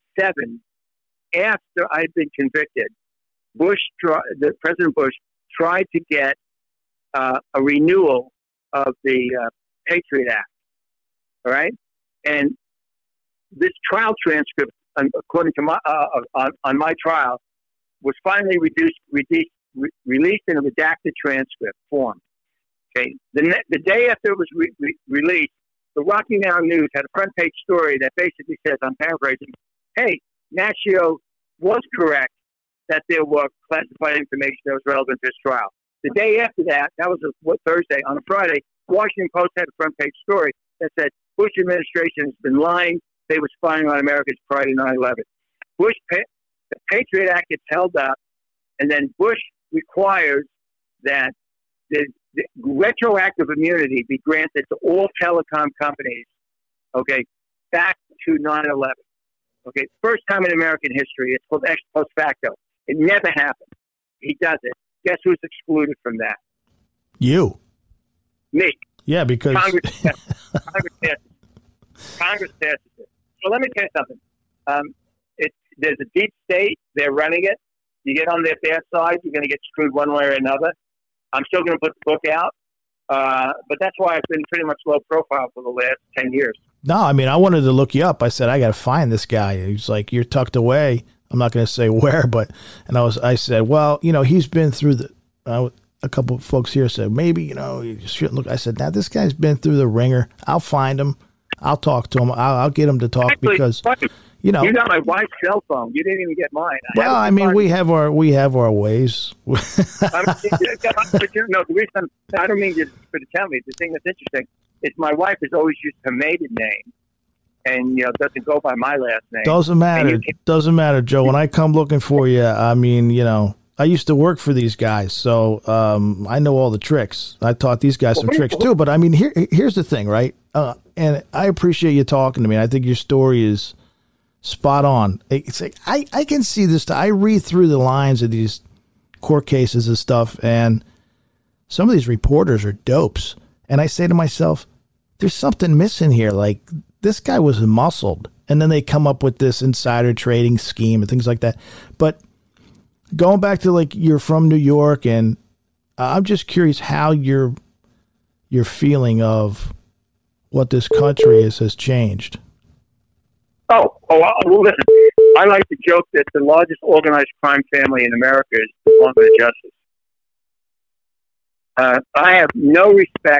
after I'd been convicted, President Bush tried to get a renewal of the Patriot Act. All right? And this trial transcript, according to my on my trial, was finally released in a redacted transcript form. Okay, the day after it was released, the Rocky Mountain News had a front page story that basically says, I'm paraphrasing, "Hey, Nashio was correct that there was classified information that was relevant to this trial." The day after that, that was Thursday. On a Friday, Washington Post had a front page story that said Bush administration has been lying. They were spying on Americans prior to 9/11. The Patriot Act gets held up. And then Bush requires that the retroactive immunity be granted to all telecom companies, okay, back to 9/11. Okay, first time in American history. It's called ex post facto. It never happened. He does it. Guess who's excluded from that? You. Me. Yeah, because Congress passes it. So let me tell you something. There's a deep state. They're running it. You get on their bad side, you're going to get screwed one way or another. I'm still going to put the book out, but that's why I've been pretty much low profile for the last 10 years. No, I mean, I wanted to look you up. I said, I got to find this guy. He's like, you're tucked away. I'm not going to say where, but, and I said, well, he's been through a couple of folks here said, maybe, you shouldn't look. I said, now this guy's been through the ringer. I'll find him. I'll talk to him. I'll get him to talk. Actually, because, you got my wife's cell phone. You didn't even get mine. I mean, we have our ways. No, the reason I don't mean you to tell me. The thing that's interesting is my wife has always used her maiden name, and doesn't go by my last name. Doesn't matter, Joe. When I come looking for you, I mean, I used to work for these guys, so I know all the tricks. I taught these guys some tricks too. But I mean, here's the thing, right? And I appreciate you talking to me. I think your story is spot on. It's like I can see this. I read through the lines of these court cases and stuff, and some of these reporters are dopes. And I say to myself, there's something missing here. Like, this guy was muscled, and then they come up with this insider trading scheme and things like that. But going back to, like, you're from New York, and I'm just curious how your feeling of what this country has changed. Well, listen, I like to joke that the largest organized crime family in America is the Department of Justice. I have no respect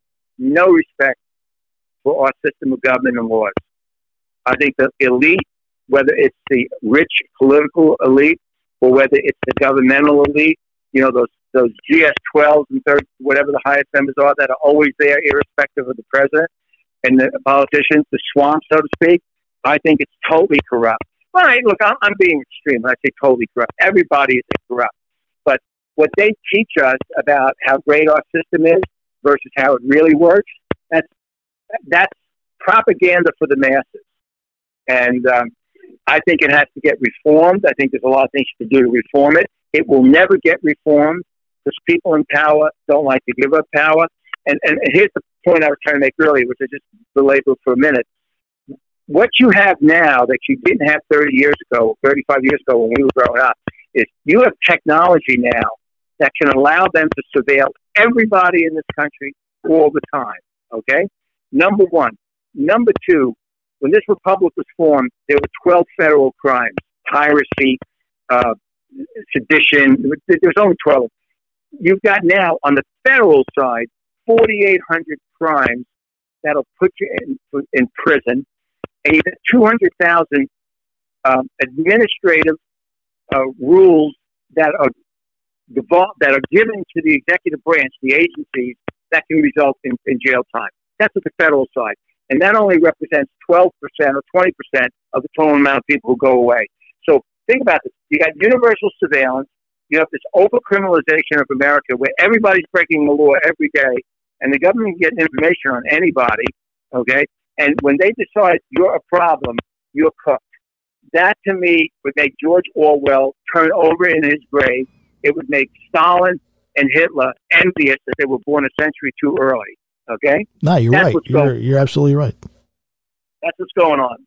for our system of government and laws. I think the elite, whether it's the rich political elite or whether it's the governmental elite, those GS-12s and 30, whatever the highest members are that are always there, irrespective of the president and the politicians, the swamp, so to speak. I think it's totally corrupt. All right, look, I'm being extreme when I say totally corrupt. Everybody is corrupt. But what they teach us about how great our system is versus how it really works, that's propaganda for the masses. And I think it has to get reformed. I think there's a lot of things to do to reform it. It will never get reformed because people in power don't like to give up power. And here's the point I was trying to make earlier, which I just belabored for a minute. What you have now that you didn't have 30 years ago, 35 years ago when we were growing up, is you have technology now that can allow them to surveil everybody in this country all the time, okay? Number one. Number two, when this republic was formed, there were 12 federal crimes, piracy, sedition. There was only 12. You've got now, on the federal side, 4,800 crimes that'll put you in prison, and you've got 200,000 administrative rules that are given to the executive branch, the agencies, that can result in jail time. That's at the federal side. And that only represents 12% or 20% of the total amount of people who go away. So think about this. You got universal surveillance. You have this over-criminalization of America where everybody's breaking the law every day, and the government can get information on anybody, okay? And when they decide you're a problem, you're cooked. That, to me, would make George Orwell turn over in his grave. It would make Stalin and Hitler envious that they were born a century too early, okay? No, you're right. You're absolutely right. That's what's going on.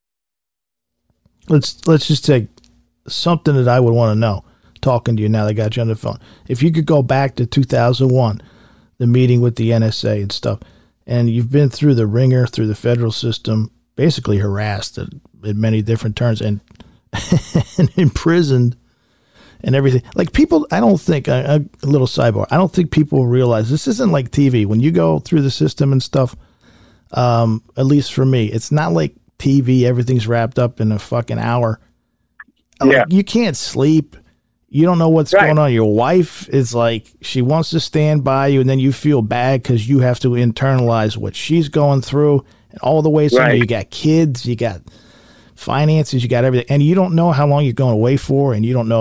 Let's just take something that I would want to know, talking to you now that I got you on the phone. If you could go back to 2001, the meeting with the NSA and stuff, and you've been through the ringer, through the federal system, basically harassed in many different terms and imprisoned and everything. Like, people, I don't think, a little sidebar, I don't think people realize this isn't like TV. When you go through the system and stuff, at least for me, it's not like TV, everything's wrapped up in a fucking hour. Yeah. Like, you can't sleep. You don't know what's going on. Your wife is like, she wants to stand by you, and then you feel bad because you have to internalize what she's going through and all the ways. You got kids, you got finances, you got everything, and you don't know how long you're going away for, and you don't know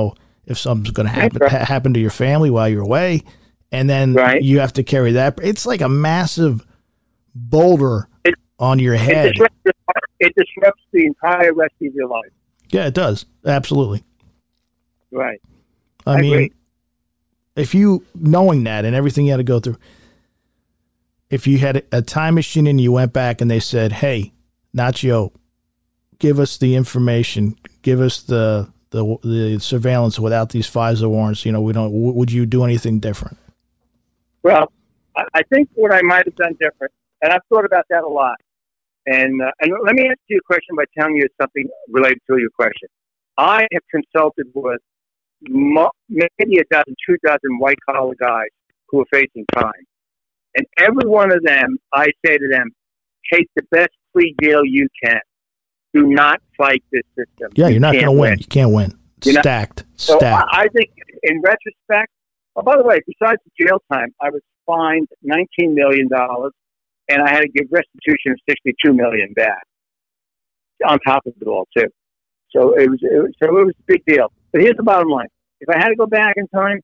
if something's going to happen to your family while you're away. And then you have to carry that. It's like a massive boulder on your head. It disrupts the entire rest of your life. Yeah, it does. Absolutely. Right. I mean, agree. If you, knowing that and everything you had to go through, if you had a time machine and you went back and they said, hey, Nacho, give us the information, give us the surveillance without these FISA warrants, would you do anything different? Well, I think what I might have done different, and I've thought about that a lot. And let me answer your question by telling you something related to your question. I have consulted with maybe 2 dozen white-collar guys who are facing crime. And every one of them, I say to them, take the best plea deal you can. Do not fight this system. Yeah, you're not going to win. You can't win. Stacked. So I think in retrospect, by the way, besides the jail time, I was fined $19 million, and I had to give restitution of $62 million back on top of it all, too. So it was a big deal. But here's the bottom line. If I had to go back in time,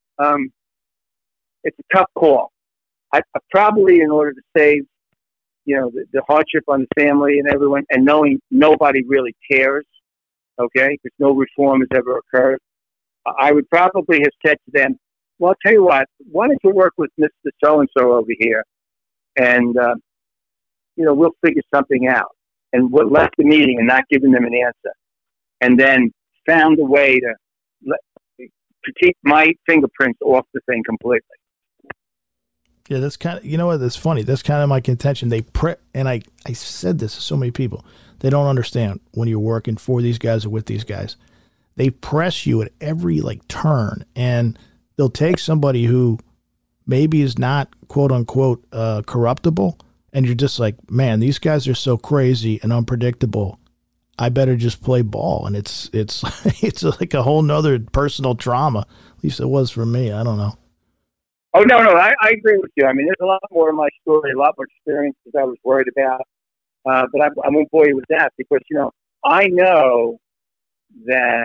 it's a tough call. I probably, in order to save, the hardship on the family and everyone, and knowing nobody really cares, okay, because no reform has ever occurred, I would probably have said to them, well, I'll tell you what, why don't you work with Mr. So-and-so over here, and, we'll figure something out. And we left the meeting and not giving them an answer. And then found a way to keep my fingerprints off the thing completely. Yeah, that's kind of, what, that's funny. That's kind of my contention. And I said this to so many people. They don't understand when you're working for these guys or with these guys. They press you at every turn, and they'll take somebody who maybe is not quote unquote corruptible, and you're just like, man, these guys are so crazy and unpredictable. I better just play ball. And it's it's like a whole nother personal trauma. At least it was for me. I don't know. Oh, no, I agree with you. I mean, there's a lot more of my story, a lot more experiences I was worried about. But I won't bore you with that because, I know that.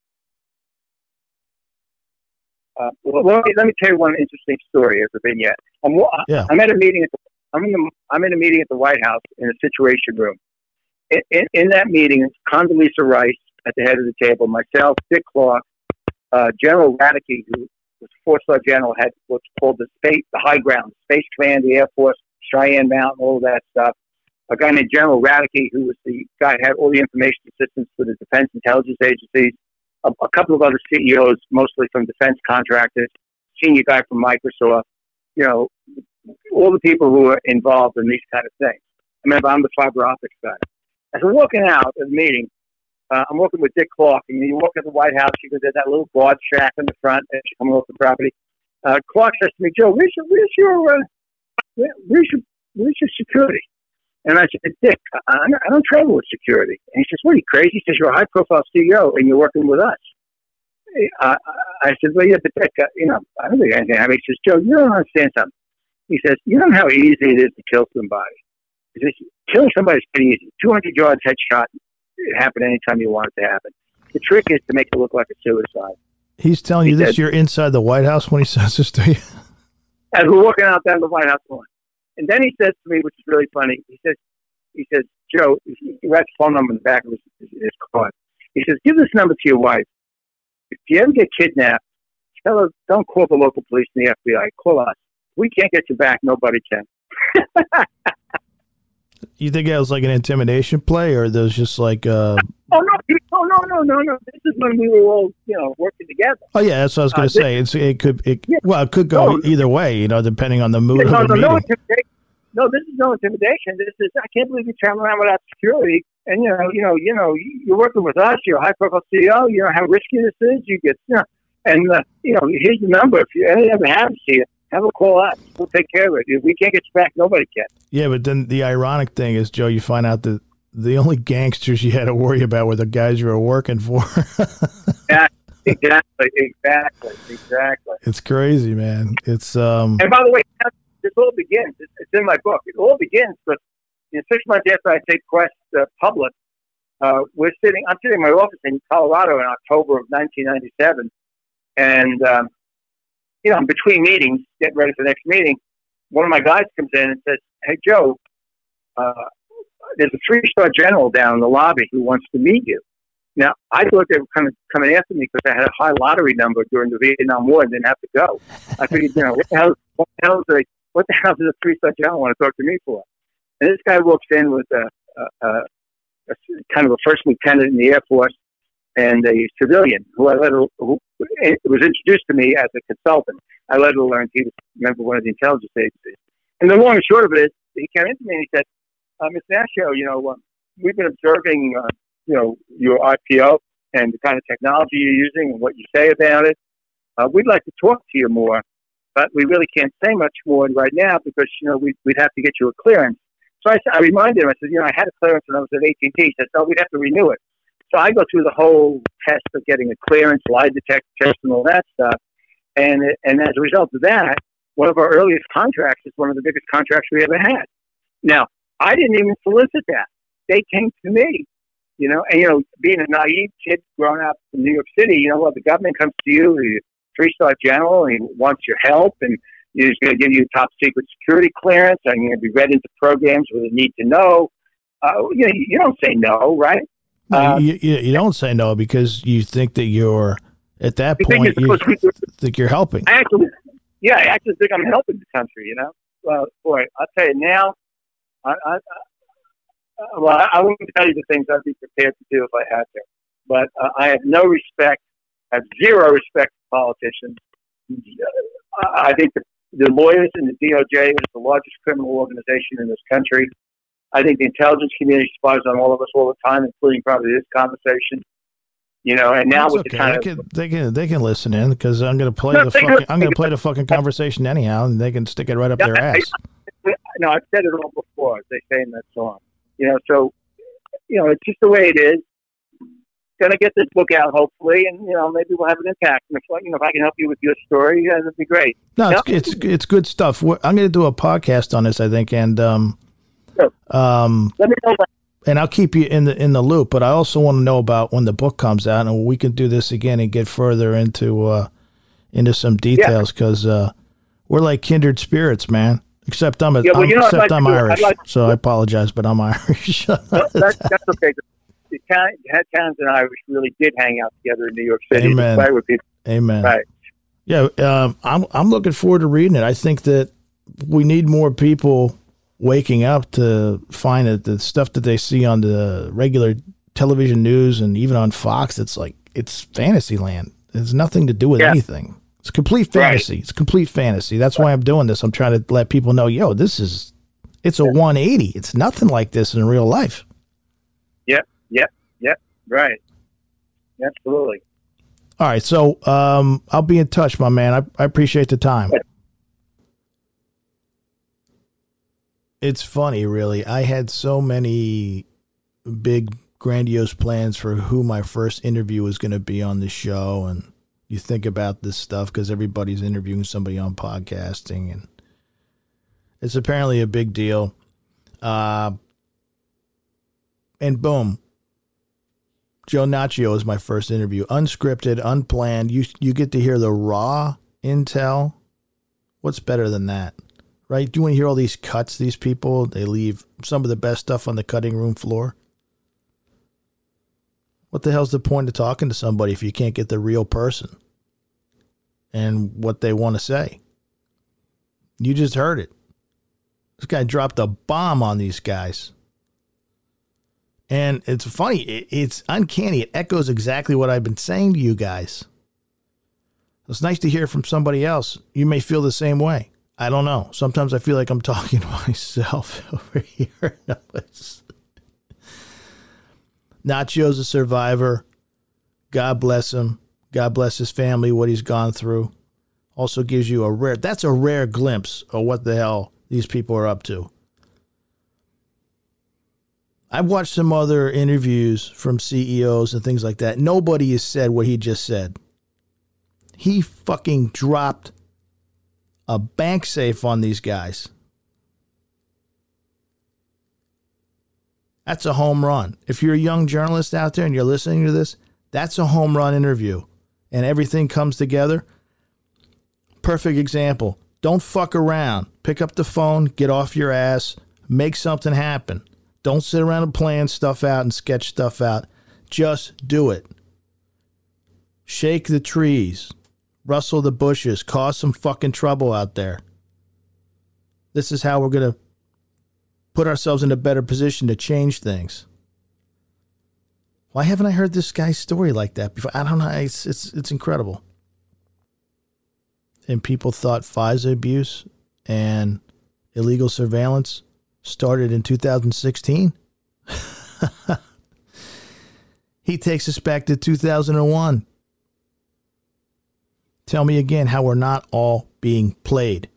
Let me tell you one interesting story as a vignette. I'm at a meeting I'm in a meeting at the White House in a Situation Room. In that meeting, it's Condoleezza Rice at the head of the table, myself, Dick Clark, General Radke, who was a four-star general, had what's called the high ground, Space Command, the Air Force, Cheyenne Mountain, all of that stuff. A guy named General Radke, who was the guy who had all the information systems for the defense intelligence agencies. A couple of other CEOs, mostly from defense contractors, senior guy from Microsoft, all the people who are involved in these kind of things. I mean, I'm the fiber optics guy. As I'm walking out of the meeting, I'm working with Dick Clark, and you walk in the White House, you go to that little guard shack in the front as you're coming off the property. Clark says to me, Joe, where's your security? And I said, Dick, I don't travel with security. And he says, what, are you crazy? He says, you're a high-profile CEO, and you're working with us. I said, well, yeah, but Dick, I don't think anything. I mean, he says, Joe, you don't understand something. He says, you know how easy it is to kill somebody. He says, killing somebody is pretty easy. 200 yards headshot, it happen anytime you want it to happen. The trick is to make it look like a suicide. He's telling you this, you're inside the White House when he says this to you? As we're walking out down the White House lawn. And then he says to me, which is really funny, he says, Joe, he writes a phone number in the back of his card. He says, give this number to your wife. If you ever get kidnapped, tell her, don't call the local police and the FBI. Call us. We can't get you back. Nobody can. You think it was like an intimidation play, or there's just like Oh, no. This is when we were all, working together. Oh, yeah, that's what I was going to say. It could go either way, depending on the mood of the meeting. No, this is no intimidation. This is, I can't believe you travel around without security. And, you're working with us. You're a high-profile CEO. You know how risky this is. You get, and, here's the number. If you ever happens to you, have a call us. We'll take care of it. If we can't get you back, nobody can. Yeah, but then the ironic thing is, Joe, you find out that the only gangsters you had to worry about were the guys you were working for. Yeah, exactly. It's crazy, man. It's And by the way, this all begins. It's in my book. It all begins with 6 months after I take Quest public. I'm sitting in my office in Colorado in October of 1997, And, in between meetings, getting ready for the next meeting, one of my guys comes in and says, "Hey, Joe, there's a 3-star general down in the lobby who wants to meet you." Now, I thought they were kind of coming after me because I had a high lottery number during the Vietnam War and didn't have to go. I figured, what the hell does a 3-star general want to talk to me for? And this guy walks in with a kind of a first lieutenant in the Air Force and a civilian who who was introduced to me as a consultant. I later learned he was a member of one of the intelligence agencies. And the long and short of it is, he came into me and he said, "Mr. Nashio, we've been observing, your IPO and the kind of technology you're using and what you say about it. We'd like to talk to you more, but we really can't say much more right now because, we'd have to get you a clearance." So I reminded him, I said, I had a clearance when I was at AT&T. He said, "No, we'd have to renew it." So I go through the whole test of getting a clearance, lie detector test, and all that stuff. And as a result of that, one of our earliest contracts is one of the biggest contracts we ever had. Now, I didn't even solicit that. They came to me, and, being a naive kid growing up in New York City, the government comes to you, the 3-star general, and he wants your help, and he's going to give you top secret security clearance, and you're going to be read into programs where they need to know. You don't say no, right? You don't say no because you think that you're, at that point, you think you're helping. I actually think I'm helping the country, Well, boy, I'll tell you now, I wouldn't tell you the things I'd be prepared to do if I had to. But I have no respect, I have zero respect for politicians. I think the lawyers in the DOJ is the largest criminal organization in this country. I think the intelligence community spies on all of us all the time, including probably this conversation. And now That's with okay. the kind of they can listen in because I'm going to play the fucking conversation anyhow, and they can stick it right up their ass. No, I've said it all before, as they say in that song. So it's just the way it is. Going to get this book out hopefully, and maybe we'll have an impact. And if I can help you with your story, that'd be great. No, it's good stuff. I'm going to do a podcast on this, I think, and let me know. And I'll keep you in the loop, but I also want to know about when the book comes out, and we can do this again and get further into some details because we're like kindred spirits, man. Except I'm Irish, so I apologize, but I'm Irish. That's okay. The Italians and Irish really did hang out together in New York City. Amen. Amen. Right. Yeah, I'm looking forward to reading it. I think that we need more people waking up to find that the stuff that they see on the regular television news and even on Fox, it's fantasy land. It's nothing to do with anything. It's complete fantasy. Right. It's complete fantasy. That's why I'm doing this. I'm trying to let people know, it's a 180. It's nothing like this in real life. Yep. Right. Absolutely. All right. So I'll be in touch, my man. I appreciate the time. It's funny, really. I had so many big, grandiose plans for who my first interview was going to be on the show. And you think about this stuff because everybody's interviewing somebody on podcasting. And it's apparently a big deal. And boom. Joe Naccio is my first interview. Unscripted, unplanned. You get to hear the raw intel. What's better than that? Right? Do you want to hear all these cuts? These people, they leave some of the best stuff on the cutting room floor. What the hell's the point of talking to somebody if you can't get the real person and what they want to say? You just heard it. This guy dropped a bomb on these guys. And it's funny. It's uncanny. It echoes exactly what I've been saying to you guys. It's nice to hear from somebody else. You may feel the same way. I don't know. Sometimes I feel like I'm talking to myself over here. No, Naccio's a survivor. God bless him. God bless his family, what he's gone through. Also gives you that's a rare glimpse of what the hell these people are up to. I've watched some other interviews from CEOs and things like that. Nobody has said what he just said. He fucking dropped a bank safe on these guys. That's a home run. If you're a young journalist out there and you're listening to this, that's a home run interview. and everything comes together. Perfect example. Don't fuck around. Pick up the phone, get off your ass, make something happen. Don't sit around and plan stuff out and sketch stuff out. Just do it. Shake the trees. Rustle the bushes. Cause some fucking trouble out there. This is how we're going to put ourselves in a better position to change things. Why haven't I heard this guy's story like that before? I don't know. It's incredible. And people thought FISA abuse and illegal surveillance started in 2016. He takes us back to 2001. Tell me again how we're not all being played.